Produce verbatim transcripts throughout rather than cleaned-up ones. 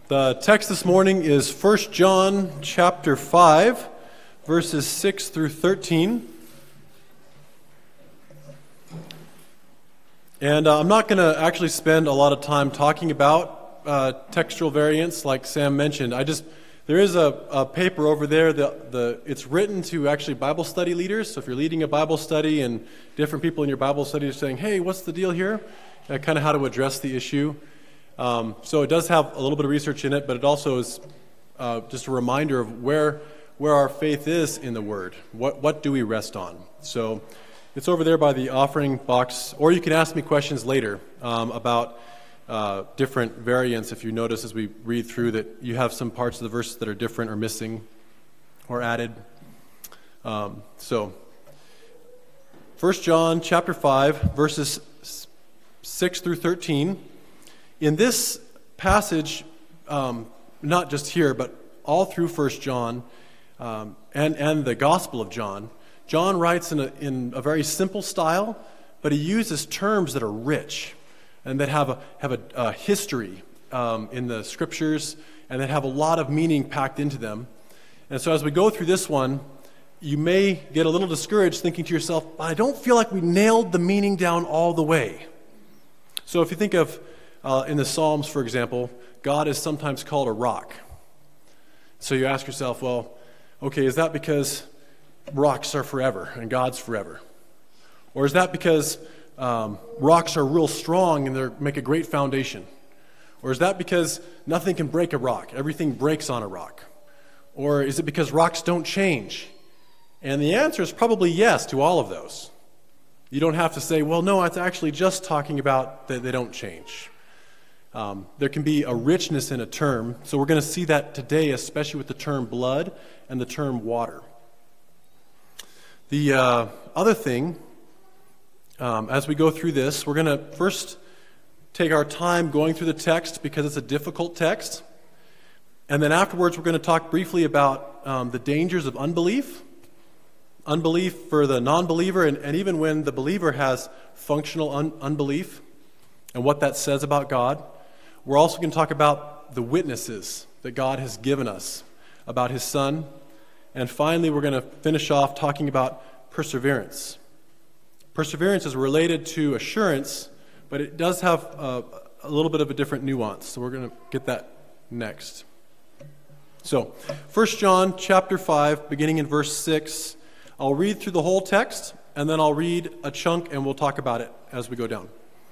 The text this morning is First John chapter five, verses six through thirteen. And uh, I'm not going to actually spend a lot of time talking about uh, textual variants like Sam mentioned. I just there is a, a paper over there. The, the it's written to actually Bible study leaders. So if you're leading a Bible study and different people in your Bible study are saying, "Hey, what's the deal here?" Uh, kind of how to address the issue. Um, so it does have a little bit of research in it, but it also is uh, just a reminder of where where our faith is in the Word. What what do we rest on? So it's over there by the offering box, or you can ask me questions later um, about uh, different variants. If you notice as we read through that you have some parts of the verses that are different or missing or added. Um, so First John chapter five, verses six through thirteen. In this passage, um, not just here, but all through First John um, and, and the Gospel of John, John writes in a, in a very simple style, but he uses terms that are rich and that have a, have a, a history um, in the Scriptures and that have a lot of meaning packed into them. And so as we go through this one, you may get a little discouraged thinking to yourself, I don't feel like we nailed the meaning down all the way. So if you think of Uh, in the Psalms, for example, God is sometimes called a rock. So you ask yourself, well, okay, is that because rocks are forever and God's forever? Or is that because um, rocks are real strong and they make a great foundation? Or is that because nothing can break a rock? Everything breaks on a rock? Or is it because rocks don't change? And the answer is probably yes to all of those. You don't have to say, well, no, it's actually just talking about that they don't change. Um, there can be a richness in a term, so we're going to see that today, especially with the term blood and the term water. The uh, other thing, um, as we go through this, we're going to first take our time going through the text because it's a difficult text, and then afterwards we're going to talk briefly about um, the dangers of unbelief, unbelief for the non-believer, and, and even when the believer has functional un- unbelief, and what that says about God. We're also going to talk about the witnesses that God has given us about His Son. And finally, we're going to finish off talking about perseverance. Perseverance is related to assurance, but it does have a, a little bit of a different nuance. So we're going to get that next. So, First John chapter five, beginning in verse six. I'll read through the whole text, and then I'll read a chunk, and we'll talk about it as we go down.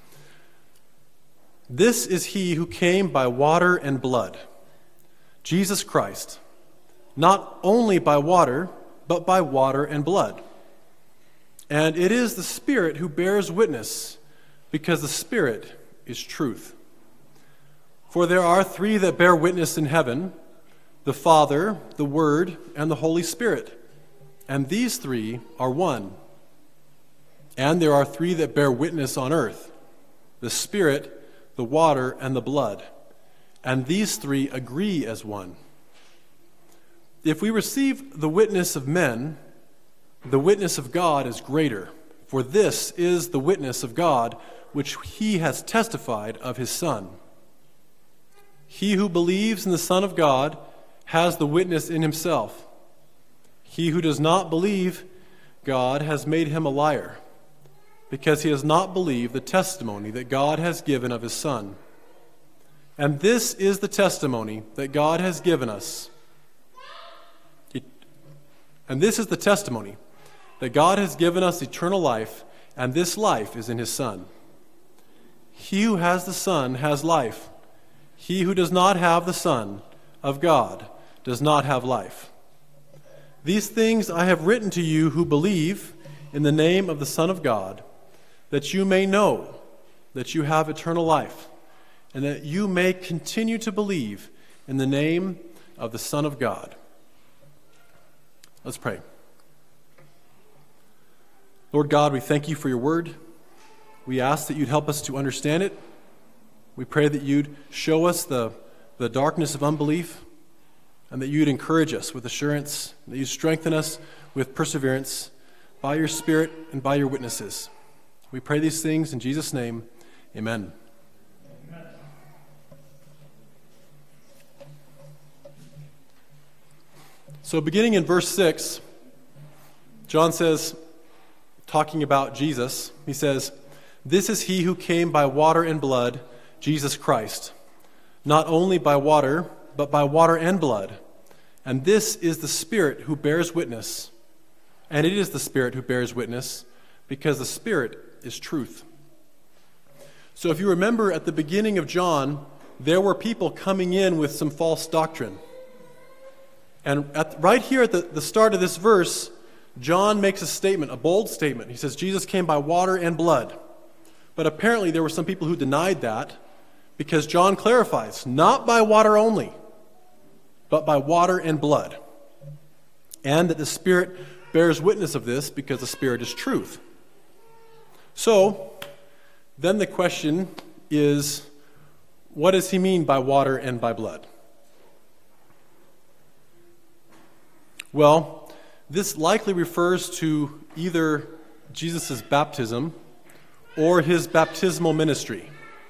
This is he who came by water and blood, Jesus Christ, not only by water, but by water and blood. And it is the Spirit who bears witness, because the Spirit is truth. For there are three that bear witness in heaven, the Father, the Word, and the Holy Spirit. And these three are one. And there are three that bear witness on earth, the Spirit, the water, and the blood. And these three agree as one. If we receive the witness of men, the witness of God is greater, for this is the witness of God, which He has testified of His Son. He who believes in the Son of God has the witness in himself. He who does not believe God has made him a liar, because he has not believed the testimony that God has given of His Son. And this is the testimony that God has given us. It, and this is the testimony that God has given us eternal life, and this life is in His Son. He who has the Son has life. He who does not have the Son of God does not have life. These things I have written to you who believe in the name of the Son of God, that you may know that you have eternal life, and that you may continue to believe in the name of the Son of God. Let's pray. Lord God, we thank You for Your word. We ask that You'd help us to understand it. We pray that You'd show us the, the darkness of unbelief, and that You'd encourage us with assurance, that You'd strengthen us with perseverance by Your Spirit and by Your witnesses. We pray these things in Jesus' name. Amen. Amen. So beginning in verse six, John says, talking about Jesus, he says, "This is he who came by water and blood, Jesus Christ, not only by water, but by water and blood. And this is the Spirit who bears witness. And it is the Spirit who bears witness, because the Spirit is truth." So if you remember at the beginning of John, there were people coming in with some false doctrine. And at, right here at the, the start of this verse, John makes a statement, a bold statement. He says, Jesus came by water and blood. But apparently there were some people who denied that, because John clarifies, not by water only, but by water and blood. And that the Spirit bears witness of this, because the Spirit is truth. So, then the question is, what does he mean by water and by blood? Well, this likely refers to either Jesus' baptism or his baptismal ministry.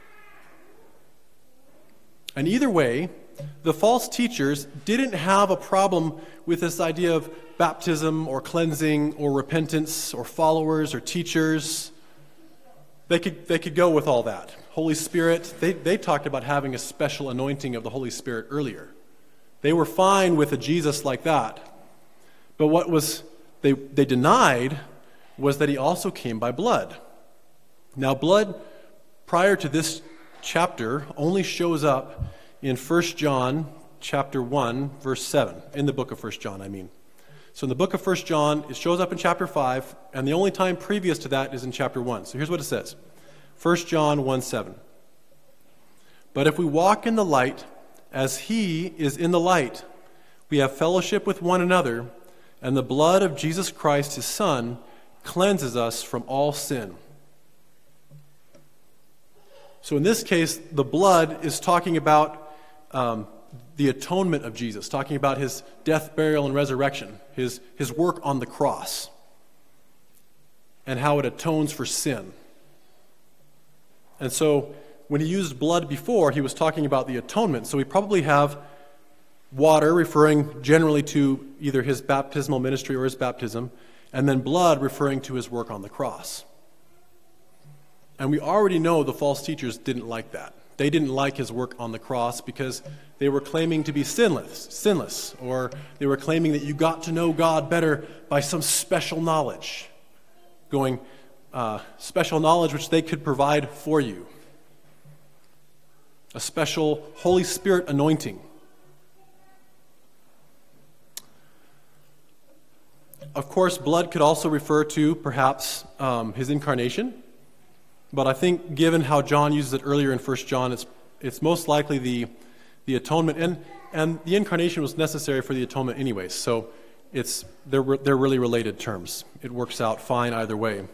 And either way, the false teachers didn't have a problem with this idea of baptism or cleansing or repentance or followers or teachers. They could, they could go with all that. Holy Spirit, they, they talked about having a special anointing of the Holy Spirit earlier. They were fine with a Jesus like that. But what was they, they denied was that he also came by blood. Now, blood, prior to this chapter, only shows up in First John chapter one, verse seven, in the book of First John, I mean. So in the book of First John, it shows up in chapter five, and the only time previous to that is in chapter one. So here's what it says. First John one seven. "But if we walk in the light, as he is in the light, we have fellowship with one another, and the blood of Jesus Christ, his Son, cleanses us from all sin." So in this case, the blood is talking about um, the atonement of Jesus, talking about his death, burial, and resurrection, his, his work on the cross, and how it atones for sin. And so when he used blood before, he was talking about the atonement. So we probably have water referring generally to either his baptismal ministry or his baptism, and then blood referring to his work on the cross. And we already know the false teachers didn't like that. They didn't like his work on the cross because they were claiming to be sinless, sinless, or they were claiming that you got to know God better by some special knowledge, going uh, special knowledge which they could provide for you, a special Holy Spirit anointing. Of course, blood could also refer to perhaps um, his incarnation. But I think given how John uses it earlier in First John, it's it's most likely the the atonement, and and the incarnation was necessary for the atonement anyways. So it's they're they're really related terms. It works out fine either way.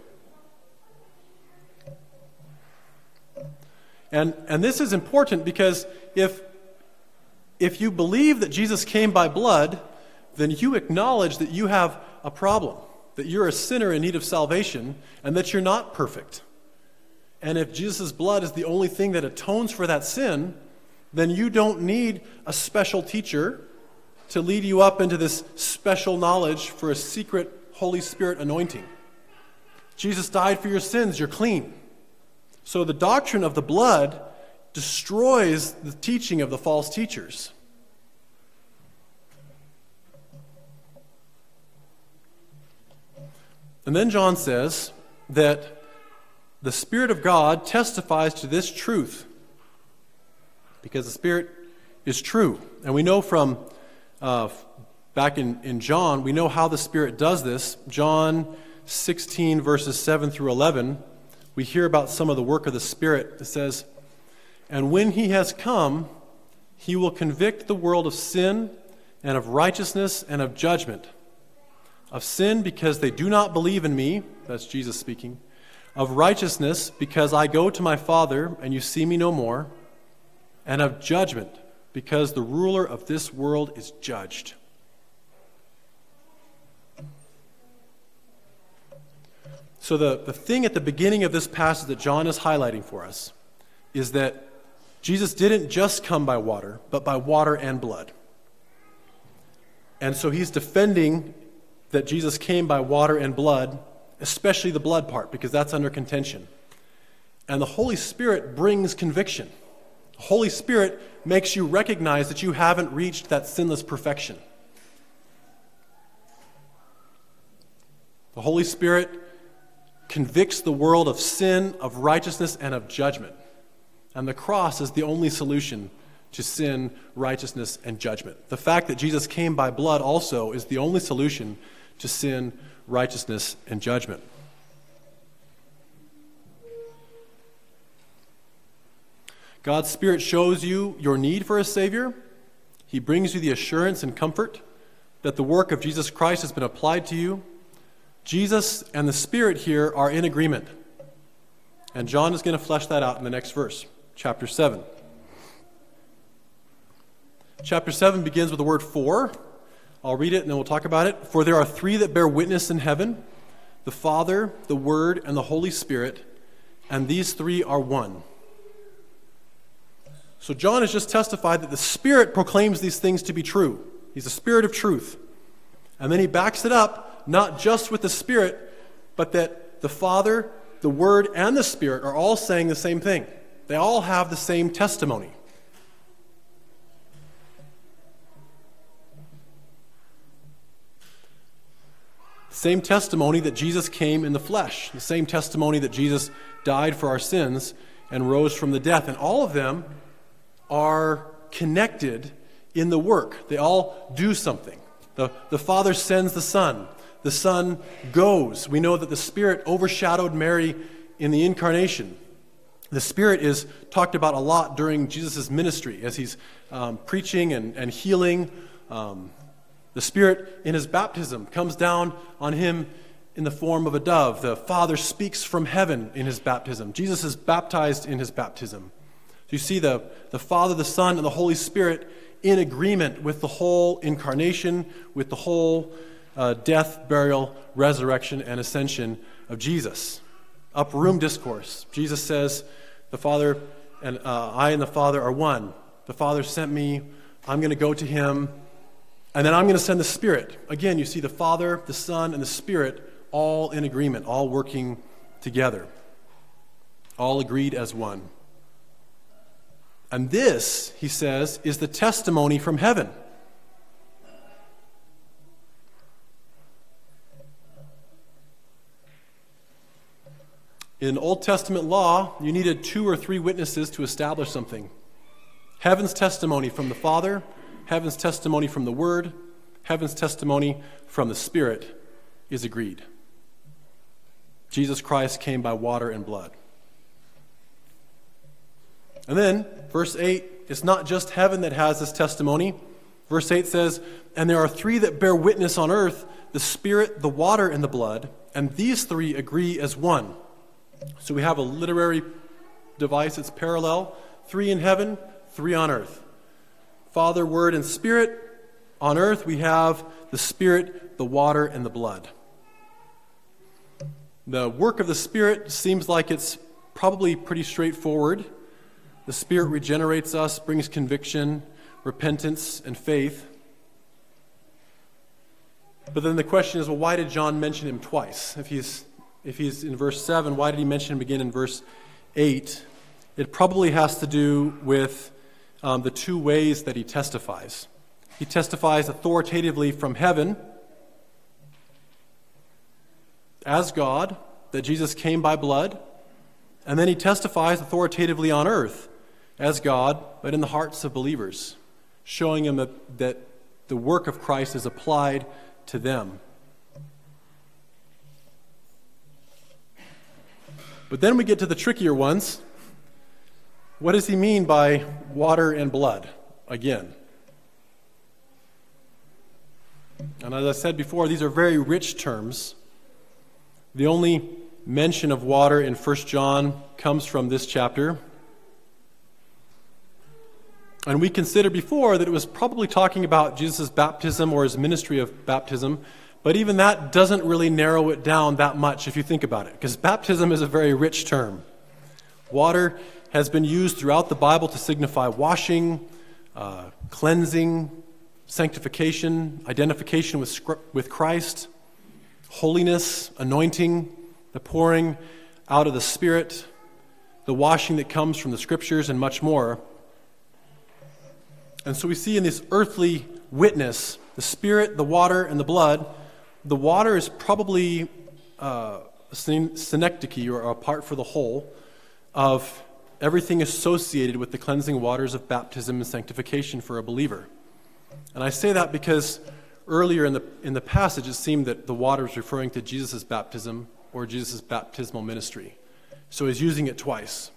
And and this is important because if if you believe that Jesus came by blood, then you acknowledge that you have a problem, that you're a sinner in need of salvation, and that you're not perfect. And if Jesus' blood is the only thing that atones for that sin, then you don't need a special teacher to lead you up into this special knowledge for a secret Holy Spirit anointing. Jesus died for your sins, you're clean. So the doctrine of the blood destroys the teaching of the false teachers. And then John says that the Spirit of God testifies to this truth, because the Spirit is true. And we know from uh, back in, in John, we know how the Spirit does this. John sixteen, verses seven through eleven, we hear about some of the work of the Spirit. It says, "And when he has come, he will convict the world of sin and of righteousness and of judgment. Of sin, because they do not believe in me," that's Jesus speaking. "Of righteousness, because I go to my Father, and you see me no more. And of judgment, because the ruler of this world is judged." So the, the thing at the beginning of this passage that John is highlighting for us is that Jesus didn't just come by water, but by water and blood. And so he's defending that Jesus came by water and blood, especially the blood part, because that's under contention. And the Holy Spirit brings conviction. The Holy Spirit makes you recognize that you haven't reached that sinless perfection. The Holy Spirit convicts the world of sin, of righteousness, and of judgment. And the cross is the only solution to sin, righteousness, and judgment. The fact that Jesus came by blood also is the only solution to sin, righteousness, and judgment. God's Spirit shows you your need for a Savior. He brings you the assurance and comfort that the work of Jesus Christ has been applied to you. Jesus and the Spirit here are in agreement. And John is going to flesh that out in the next verse, chapter seven. Chapter seven begins with the word for. I'll read it and then we'll talk about it. For there are three that bear witness in heaven, the Father, the Word, and the Holy Spirit, and these three are one. So John has just testified that the Spirit proclaims these things to be true. He's the Spirit of truth. And then he backs it up, not just with the Spirit, but that the Father, the Word, and the Spirit are all saying the same thing. They all have the same testimony. Same testimony that Jesus came in the flesh. The same testimony that Jesus died for our sins and rose from the death. And all of them are connected in the work. They all do something. The, the Father sends the Son. The Son goes. We know that the Spirit overshadowed Mary in the incarnation. The Spirit is talked about a lot during Jesus' ministry as he's um, preaching and, and healing. Um, the Spirit in his baptism comes down on him in the form of a dove. The Father speaks from heaven in his baptism. Jesus is baptized in his baptism. So you see the, the Father, the Son, and the Holy Spirit in agreement with the whole incarnation, with the whole uh, death, burial, resurrection, and ascension of Jesus. Upper room discourse. Jesus says, the Father and uh, I and the Father are one. The Father sent me. I'm going to go to him. And then I'm going to send the Spirit. Again, you see the Father, the Son, and the Spirit all in agreement, all working together, all agreed as one. And this, he says, is the testimony from heaven. In Old Testament law, you needed two or three witnesses to establish something. Heaven's testimony from the Father, heaven's testimony from the Word, heaven's testimony from the Spirit is agreed. Jesus Christ came by water and blood. And then, verse eight, it's not just heaven that has this testimony. Verse eight says, and there are three that bear witness on earth, the Spirit, the water, and the blood, and these three agree as one. So we have a literary device that's parallel. Three in heaven, three on earth. Father, Word, and Spirit. On earth we have the Spirit, the water, and the blood. The work of the Spirit seems like it's probably pretty straightforward. The Spirit regenerates us, brings conviction, repentance, and faith. But then the question is, well, why did John mention him twice? If he's, if he's in verse seven, why did he mention him again in verse eight? It probably has to do with um, the two ways that he testifies. He testifies authoritatively from heaven as God, that Jesus came by blood, and then he testifies authoritatively on earth as God, but in the hearts of believers, showing them that, that the work of Christ is applied to them. But then we get to the trickier ones. What does he mean by water and blood? Again. And as I said before, these are very rich terms. The only mention of water in First John comes from this chapter. And we considered before that it was probably talking about Jesus' baptism or his ministry of baptism, but even that doesn't really narrow it down that much if you think about it, because baptism is a very rich term. Water has been used throughout the Bible to signify washing, uh, cleansing, sanctification, identification with, with Christ, holiness, anointing, the pouring out of the Spirit, the washing that comes from the Scriptures, and much more. And so we see in this earthly witness, the Spirit, the water, and the blood. The water is probably uh, a synecdoche, or a part for the whole, of everything associated with the cleansing waters of baptism and sanctification for a believer. And I say that because earlier in the in the passage it seemed that the water was referring to Jesus' baptism or Jesus' baptismal ministry. So he's using it twice.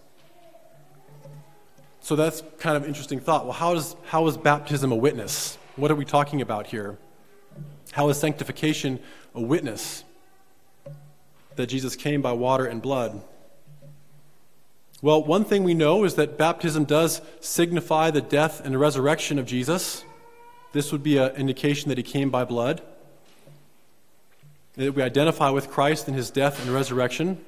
So that's kind of an interesting thought. Well, how is how is baptism a witness? What are we talking about here? How is sanctification a witness that Jesus came by water and blood? Well, one thing we know is that baptism does signify the death and resurrection of Jesus. This would be an indication that he came by blood. That we identify with Christ in his death and resurrection.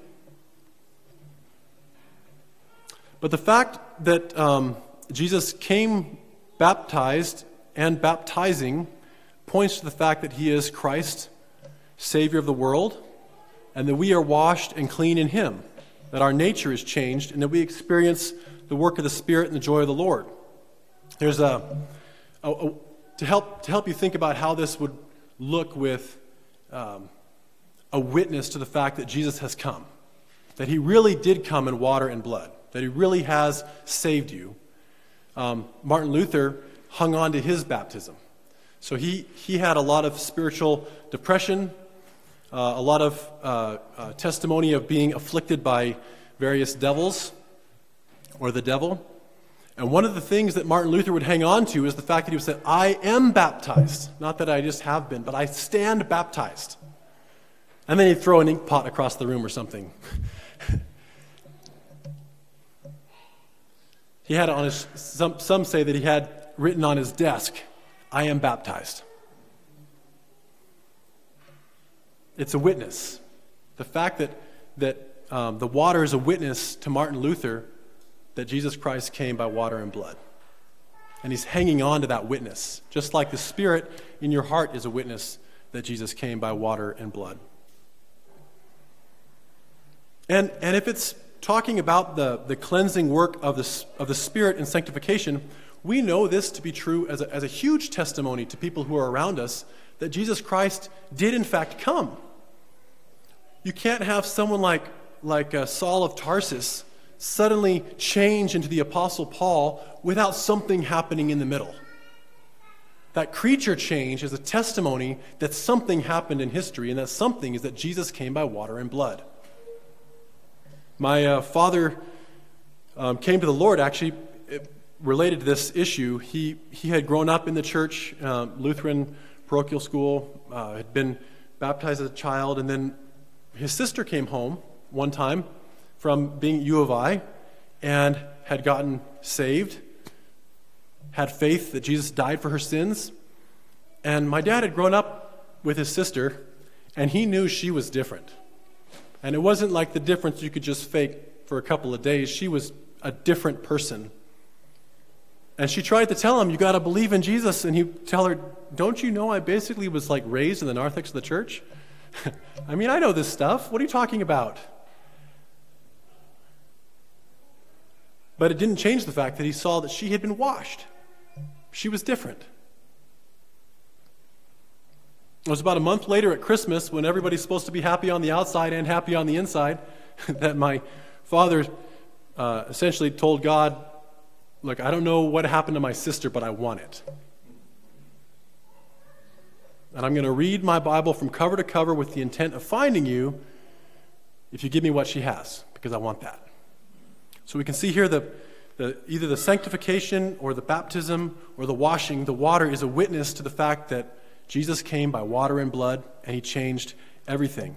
But the fact that um, Jesus came baptized and baptizing points to the fact that he is Christ, Savior of the world, and that we are washed and clean in him, that our nature is changed, and that we experience the work of the Spirit and the joy of the Lord. There's a, a, a to help to help you think about how this would look with um, a witness to the fact that Jesus has come, that he really did come in water and blood, that he really has saved you. Um, Martin Luther hung on to his baptism. So he, he had a lot of spiritual depression, uh, a lot of uh, uh, testimony of being afflicted by various devils or the devil. And one of the things that Martin Luther would hang on to is the fact that he would say, I am baptized. Not that I just have been, but I stand baptized. And then he'd throw an ink pot across the room or something. He had it on his, some, some say that he had written on his desk, I am baptized. It's a witness. The fact that, that um, the water is a witness to Martin Luther that Jesus Christ came by water and blood. And he's hanging on to that witness, just like the Spirit in your heart is a witness that Jesus came by water and blood. And, and if it's talking about the, the cleansing work of the, of the Spirit in sanctification, we know this to be true as a, as a huge testimony to people who are around us that Jesus Christ did in fact come. You can't have someone like, like uh, Saul of Tarsus suddenly change into the Apostle Paul without something happening in the middle. That creature change is a testimony that something happened in history, and that something is that Jesus came by water and blood. My uh, father um, came to the Lord, actually, it, related to this issue. He, he had grown up in the church, uh, Lutheran parochial school, uh, had been baptized as a child, and then his sister came home one time from being at U of I and had gotten saved, had faith that Jesus died for her sins. And my dad had grown up with his sister, and he knew she was different. And it wasn't like the difference you could just fake for a couple of days. She was a different person. And she tried to tell him, you got to believe in Jesus. And he'd tell her, don't you know I basically was like raised in the narthex of the church? I mean, I know this stuff. What are you talking about? But it didn't change the fact that he saw that she had been washed. She was different. It was about a month later at Christmas, when everybody's supposed to be happy on the outside and happy on the inside, that my father uh, essentially told God, look, I don't know what happened to my sister, but I want it. And I'm going to read my Bible from cover to cover with the intent of finding you if you give me what she has, because I want that. So we can see here the, the either the sanctification or the baptism or the washing, the water is a witness to the fact that Jesus came by water and blood, and he changed everything.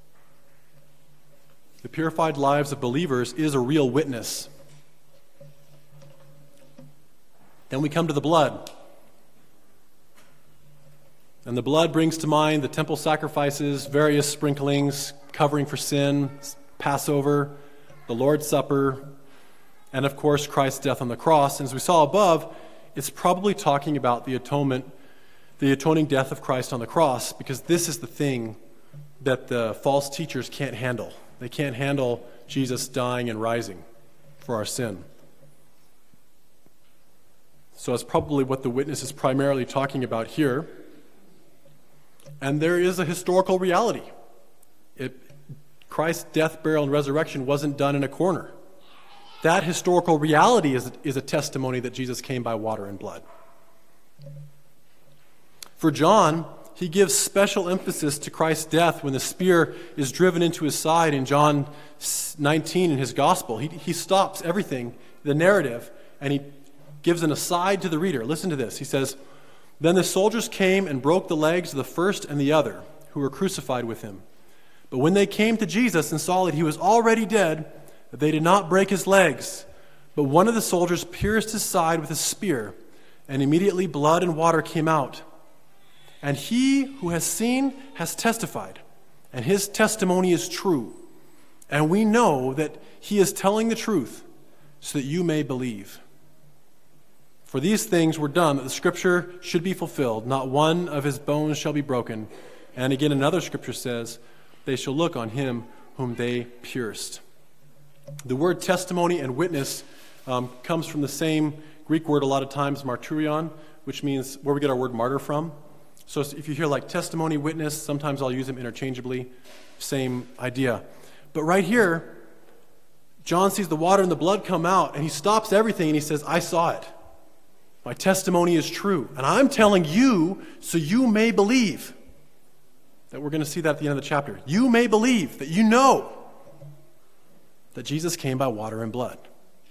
The purified lives of believers is a real witness. Then we come to the blood. And the blood brings to mind the temple sacrifices, various sprinklings, covering for sin, Passover, the Lord's Supper, and of course Christ's death on the cross. And as we saw above, it's probably talking about the atonement the atoning death of Christ on the cross, because this is the thing that the false teachers can't handle. They can't handle Jesus dying and rising for our sin. So that's probably what the witness is primarily talking about here. And there is a historical reality. It, Christ's death, burial, and resurrection wasn't done in a corner. That historical reality is, is a testimony that Jesus came by water and blood. For John, he gives special emphasis to Christ's death when the spear is driven into his side in John nineteen in his gospel. He, he stops everything, the narrative, and he gives an aside to the reader. Listen to this. He says, "Then the soldiers came and broke the legs of the first and the other, who were crucified with him. But when they came to Jesus and saw that he was already dead, they did not break his legs. But one of the soldiers pierced his side with a spear, and immediately blood and water came out. And he who has seen has testified, and his testimony is true. And we know that he is telling the truth, so that you may believe. For these things were done that the scripture should be fulfilled. Not one of his bones shall be broken." And again, another scripture says, "They shall look on him whom they pierced." The word testimony and witness um, comes from the same Greek word a lot of times, martyrion, which means where we get our word martyr from. So if you hear like testimony, witness, sometimes I'll use them interchangeably. Same idea. But right here, John sees the water and the blood come out, and he stops everything and he says, "I saw it. My testimony is true. And I'm telling you so you may believe." That we're going to see that at the end of the chapter. You may believe, that you know that Jesus came by water and blood.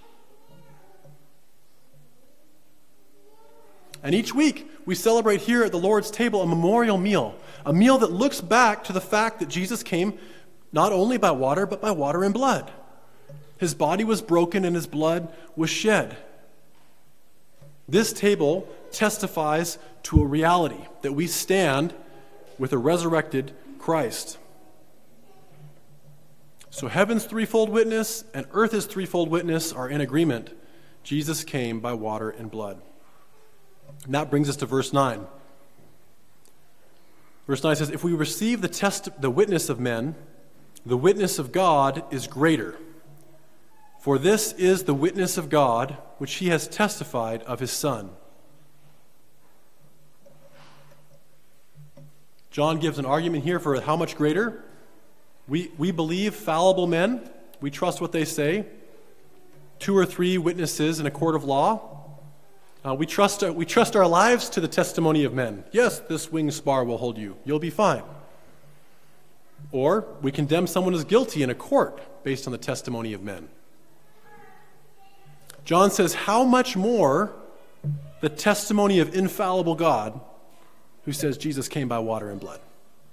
And each week, we celebrate here at the Lord's table a memorial meal, a meal that looks back to the fact that Jesus came not only by water, but by water and blood. His body was broken and his blood was shed. This table testifies to a reality that we stand with a resurrected Christ. So heaven's threefold witness and earth's threefold witness are in agreement. Jesus came by water and blood. And that brings us to verse nine. Verse nine says, "If we receive the test, the witness of men, the witness of God is greater. For this is the witness of God, which he has testified of his Son." John gives an argument here for how much greater. We, we believe fallible men. We trust what they say. Two or three witnesses in a court of law. Uh, we trust we trust our lives to the testimony of men. Yes, this wing spar will hold you. You'll be fine. Or we condemn someone as guilty in a court based on the testimony of men. John says, how much more the testimony of infallible God, who says Jesus came by water and blood.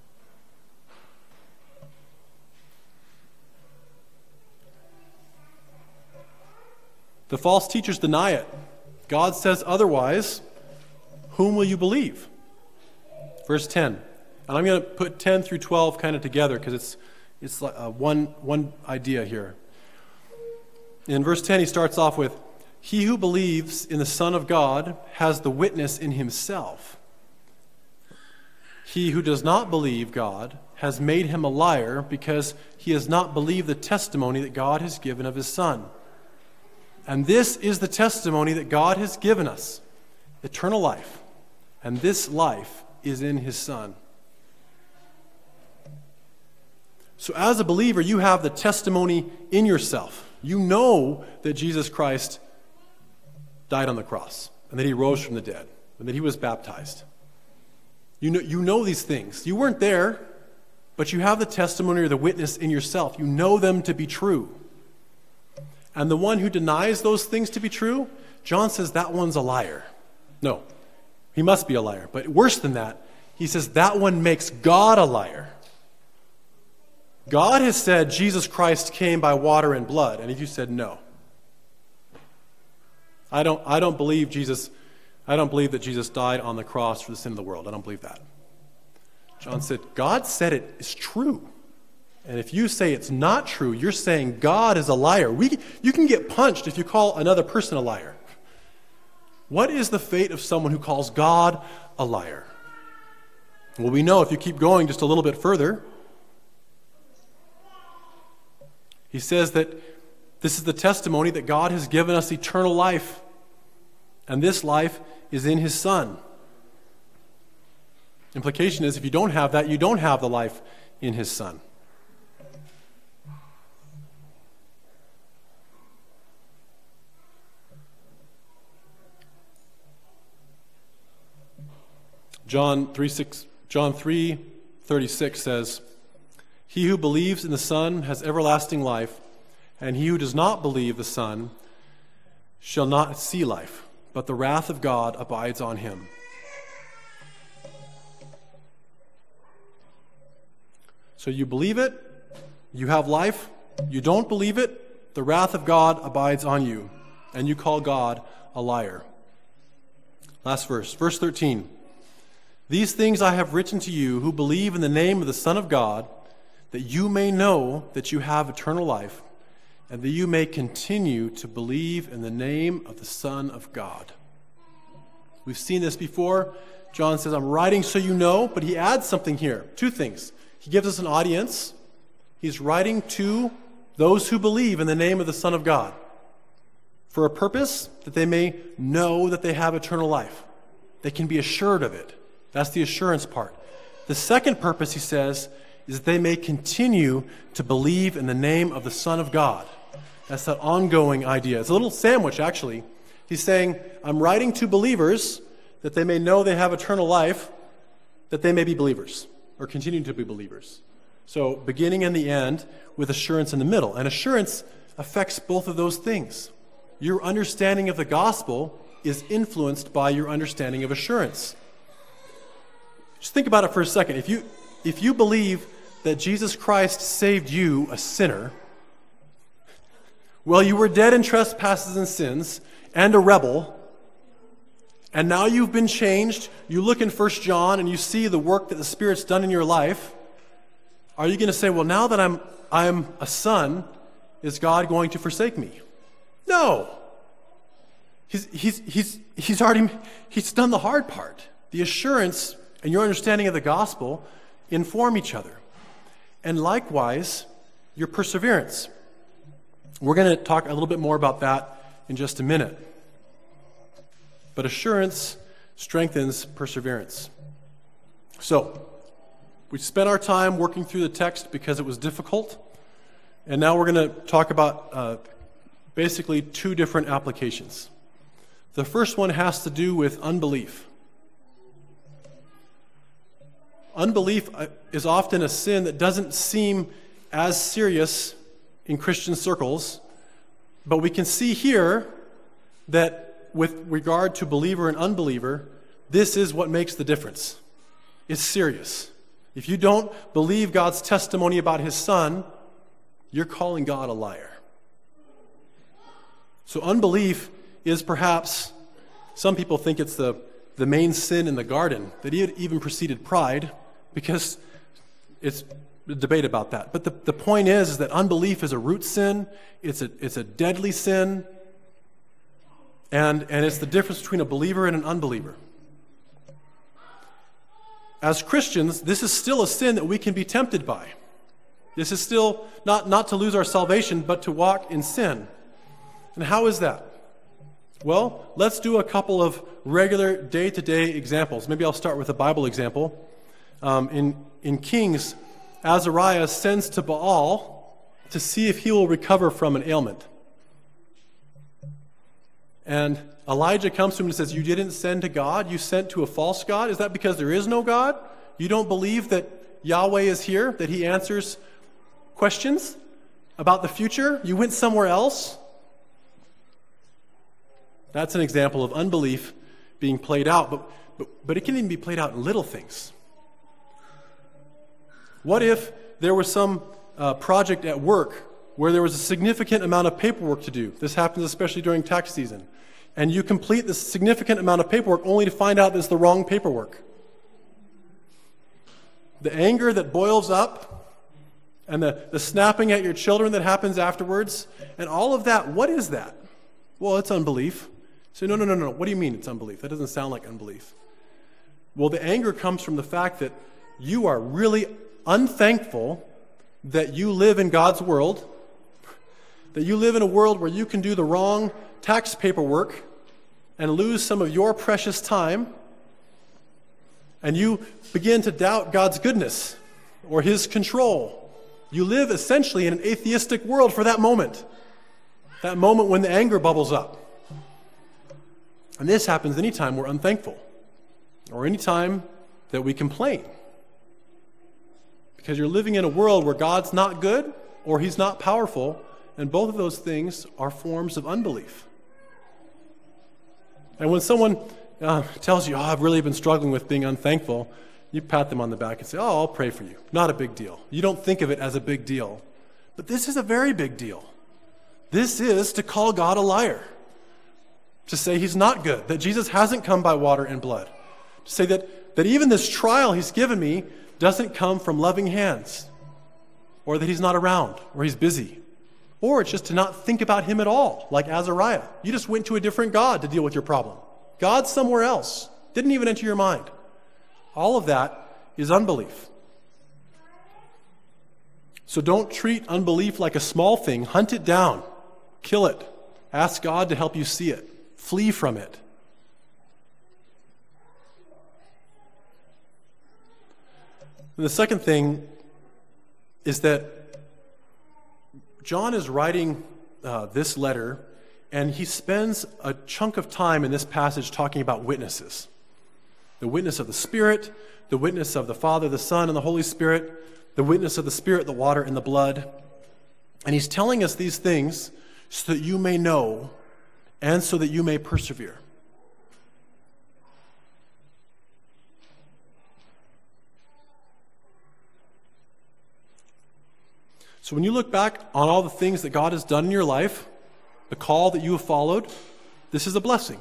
The false teachers deny it. God says otherwise. Whom will you believe? Verse ten. And I'm going to put ten through twelve kind of together because it's it's like uh, one one idea here. In verse ten, he starts off with, "He who believes in the Son of God has the witness in himself. He who does not believe God has made him a liar because he has not believed the testimony that God has given of his Son. And this is the testimony that God has given us, eternal life. And this life is in his Son." So as a believer, you have the testimony in yourself. You know that Jesus Christ died on the cross, and that he rose from the dead, and that he was baptized. You know, you know these things. You weren't there, but you have the testimony or the witness in yourself. You know them to be true. And the one who denies those things to be true, John says that one's a liar. No, he must be a liar. But worse than that, he says that one makes God a liar. God has said Jesus Christ came by water and blood, and if you said no, I don't I don't believe Jesus I don't believe that Jesus died on the cross for the sin of the world. I don't believe that. John said, God said it is true. And if you say it's not true, you're saying God is a liar. We, you can get punched if you call another person a liar. What is the fate of someone who calls God a liar? Well, we know if you keep going just a little bit further, he says that this is the testimony that God has given us eternal life, and this life is in his Son. Implication is if you don't have that, you don't have the life in his Son. John three six John three thirty-six says, "He who believes in the Son has everlasting life, and he who does not believe the Son shall not see life, but the wrath of God abides on him." So you believe it, you have life. You don't believe it, the wrath of God abides on you, and you call God a liar. Last verse, verse thirteen. "These things I have written to you who believe in the name of the Son of God, that you may know that you have eternal life, and that you may continue to believe in the name of the Son of God." We've seen this before. John says, "I'm writing so you know," but he adds something here. Two things. He gives us an audience. He's writing to those who believe in the name of the Son of God for a purpose, that they may know that they have eternal life. They can be assured of it. That's the assurance part. The second purpose, he says, is that they may continue to believe in the name of the Son of God. That's that ongoing idea. It's a little sandwich, actually. He's saying, I'm writing to believers that they may know they have eternal life, that they may be believers, or continue to be believers. So beginning and the end with assurance in the middle. And assurance affects both of those things. Your understanding of the gospel is influenced by your understanding of assurance. Just think about it for a second. If you, if you believe that Jesus Christ saved you, a sinner, well, you were dead in trespasses and sins and a rebel, and now you've been changed. You look in First John and you see the work that the Spirit's done in your life. Are you going to say, well, now that I'm, I'm a son, is God going to forsake me? No. He's, he's, he's, he's already, he's done the hard part. The assurance and your understanding of the gospel inform each other. And likewise, your perseverance. We're going to talk a little bit more about that in just a minute. But assurance strengthens perseverance. So, we spent our time working through the text because it was difficult. And now we're going to talk about uh, basically two different applications. The first one has to do with unbelief. Unbelief is often a sin that doesn't seem as serious in Christian circles, but we can see here that with regard to believer and unbeliever, this is what makes the difference. It's serious. If you don't believe God's testimony about his Son, you're calling God a liar. So unbelief is perhaps, some people think it's the, the main sin in the garden, that even preceded pride, because it's a debate about that. But the, the point is, is that unbelief is a root sin. It's a, it's a deadly sin. And, and it's the difference between a believer and an unbeliever. As Christians, this is still a sin that we can be tempted by. This is still not, not to lose our salvation, but to walk in sin. And how is that? Well, let's do a couple of regular day-to-day examples. Maybe I'll start with a Bible example. Um, in, in Kings, Azariah sends to Baal to see if he will recover from an ailment. And Elijah comes to him and says, you didn't send to God, you sent to a false God? Is that because there is no God? You don't believe that Yahweh is here, that he answers questions about the future? You went somewhere else? That's an example of unbelief being played out, but, but, but it can even be played out in little things. What if there was some uh, project at work where there was a significant amount of paperwork to do? This happens especially during tax season. And you complete this significant amount of paperwork only to find out that it's the wrong paperwork. The anger that boils up and the, the snapping at your children that happens afterwards and all of that, what is that? Well, it's unbelief. So no, no, no, no. What do you mean it's unbelief? That doesn't sound like unbelief. Well, the anger comes from the fact that you are really unthankful that you live in God's world, that you live in a world where you can do the wrong tax paperwork and lose some of your precious time, and you begin to doubt God's goodness or his control. You live essentially in an atheistic world for that moment, that moment when the anger bubbles up. And this happens anytime we're unthankful or anytime that we complain. Because you're living in a world where God's not good or he's not powerful, and both of those things are forms of unbelief. And when someone uh, tells you, oh, I've really been struggling with being unthankful, you pat them on the back and say, oh, I'll pray for you. Not a big deal. You don't think of it as a big deal. But this is a very big deal. This is to call God a liar. To say he's not good, that Jesus hasn't come by water and blood. To say that, that even this trial he's given me doesn't come from loving hands, or that he's not around, or he's busy. Or it's just to not think about him at all, like Azariah. You just went to a different God to deal with your problem. God's somewhere else. Didn't even enter your mind. All of that is unbelief. So don't treat unbelief like a small thing. Hunt it down. Kill it. Ask God to help you see it. Flee from it. And the second thing is that John is writing uh, this letter, and he spends a chunk of time in this passage talking about witnesses. The witness of the Spirit, the witness of the Father, the Son, and the Holy Spirit, the witness of the Spirit, the water, and the blood. And he's telling us these things so that you may know and so that you may persevere. So when you look back on all the things that God has done in your life, the call that you have followed, this is a blessing.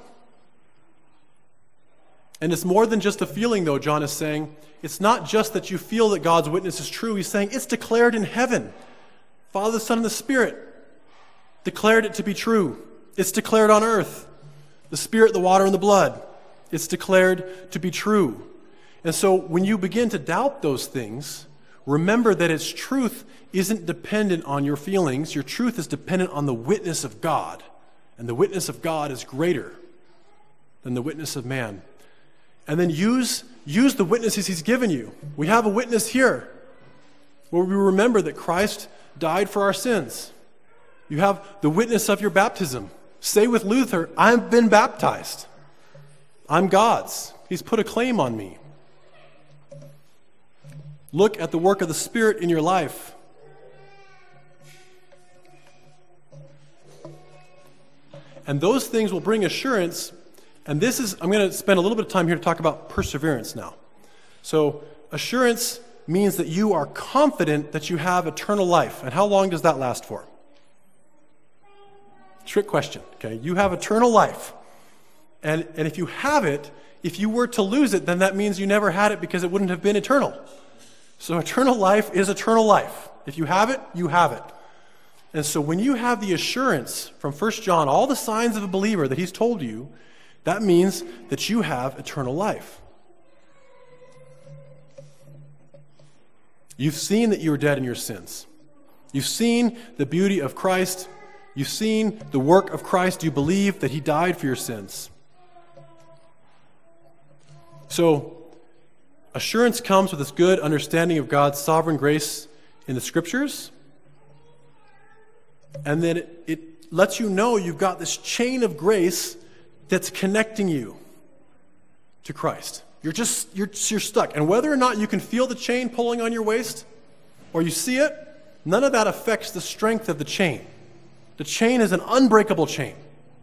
And it's more than just a feeling, though, John is saying. It's not just that you feel that God's witness is true. He's saying it's declared in heaven. Father, the Son, and the Spirit declared it to be true. It's declared on earth. The Spirit, the water, and the blood. It's declared to be true. And so when you begin to doubt those things, remember that its truth isn't dependent on your feelings. Your truth is dependent on the witness of God. And the witness of God is greater than the witness of man. And then use, use the witnesses he's given you. We have a witness here where we remember that Christ died for our sins. You have the witness of your baptism. Say with Luther, I've been baptized. I'm God's. He's put a claim on me. Look at the work of the Spirit in your life. And those things will bring assurance. And this is, I'm going to spend a little bit of time here to talk about perseverance now. So assurance means that you are confident that you have eternal life. And how long does that last for? Trick question, okay? You have eternal life. And, and if you have it, if you were to lose it, then that means you never had it because it wouldn't have been eternal. So eternal life is eternal life. If you have it, you have it. And so when you have the assurance from First John, all the signs of a believer that he's told you, that means that you have eternal life. You've seen that you are dead in your sins. You've seen the beauty of Christ. You've seen the work of Christ. You believe that he died for your sins. So assurance comes with this good understanding of God's sovereign grace in the Scriptures. And then it, it lets you know you've got this chain of grace that's connecting you to Christ. You're just, you're, you're stuck. And whether or not you can feel the chain pulling on your waist or you see it, none of that affects the strength of the chain. The chain is an unbreakable chain.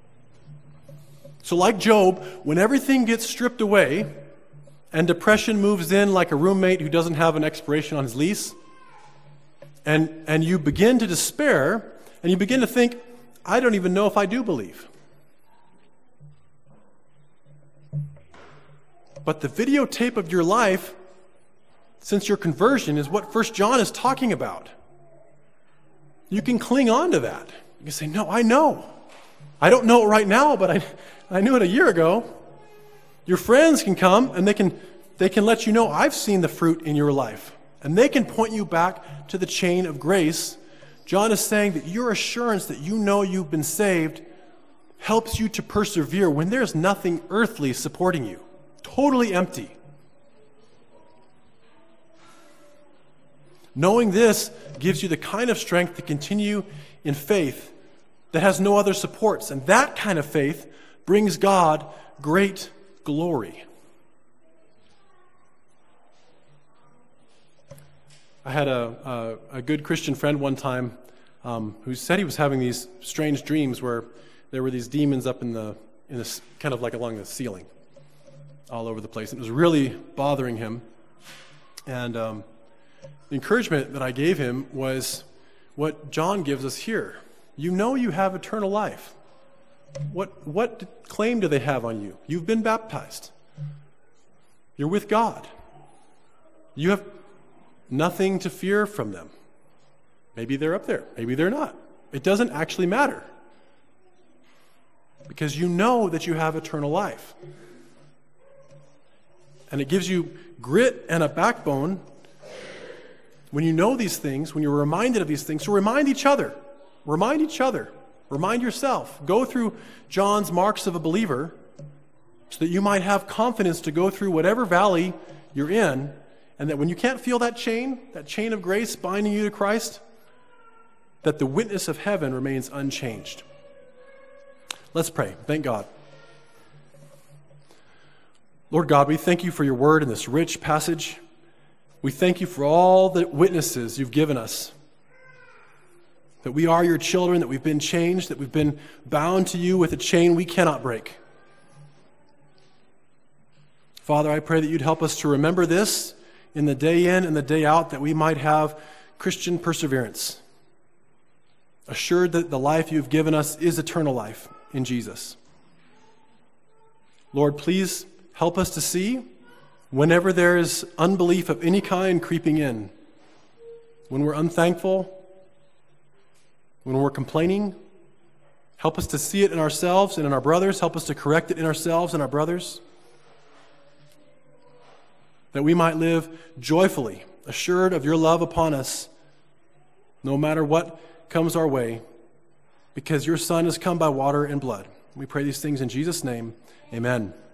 So like Job, when everything gets stripped away and depression moves in like a roommate who doesn't have an expiration on his lease, and, and you begin to despair, and you begin to think, I don't even know if I do believe. But the videotape of your life, since your conversion, is what First John is talking about. You can cling on to that. You can say, no, I know. I don't know it right now, but I, I knew it a year ago. Your friends can come and they can They can let you know, I've seen the fruit in your life. And they can point you back to the chain of grace. John is saying that your assurance that you know you've been saved helps you to persevere when there's nothing earthly supporting you. Totally empty. Knowing this gives you the kind of strength to continue in faith that has no other supports. And that kind of faith brings God great glory. I had a, a, a good Christian friend one time um, who said he was having these strange dreams where there were these demons up in the, in the, kind of like along the ceiling, all over the place. It was really bothering him. And um, the encouragement that I gave him was what John gives us here. You know you have eternal life. What, what claim do they have on you? You've been baptized. You're with God. You have nothing to fear from them. Maybe they're up there. Maybe they're not. It doesn't actually matter. Because you know that you have eternal life. And it gives you grit and a backbone when you know these things, when you're reminded of these things. So remind each other. Remind each other. Remind yourself. Go through John's marks of a believer so that you might have confidence to go through whatever valley you're in, and that when you can't feel that chain, that chain of grace binding you to Christ, that the witness of heaven remains unchanged. Let's pray. Thank God. Lord God, we thank you for your word in this rich passage. We thank you for all the witnesses you've given us, that we are your children, that we've been changed, that we've been bound to you with a chain we cannot break. Father, I pray that you'd help us to remember this in the day in and the day out, that we might have Christian perseverance, assured that the life you've given us is eternal life in Jesus. Lord, please help us to see whenever there is unbelief of any kind creeping in, when we're unthankful, when we're complaining. Help us to see it in ourselves and in our brothers. Help us to correct it in ourselves and our brothers, that we might live joyfully, assured of your love upon us, no matter what comes our way, because your Son has come by water and blood. We pray these things in Jesus' name. Amen.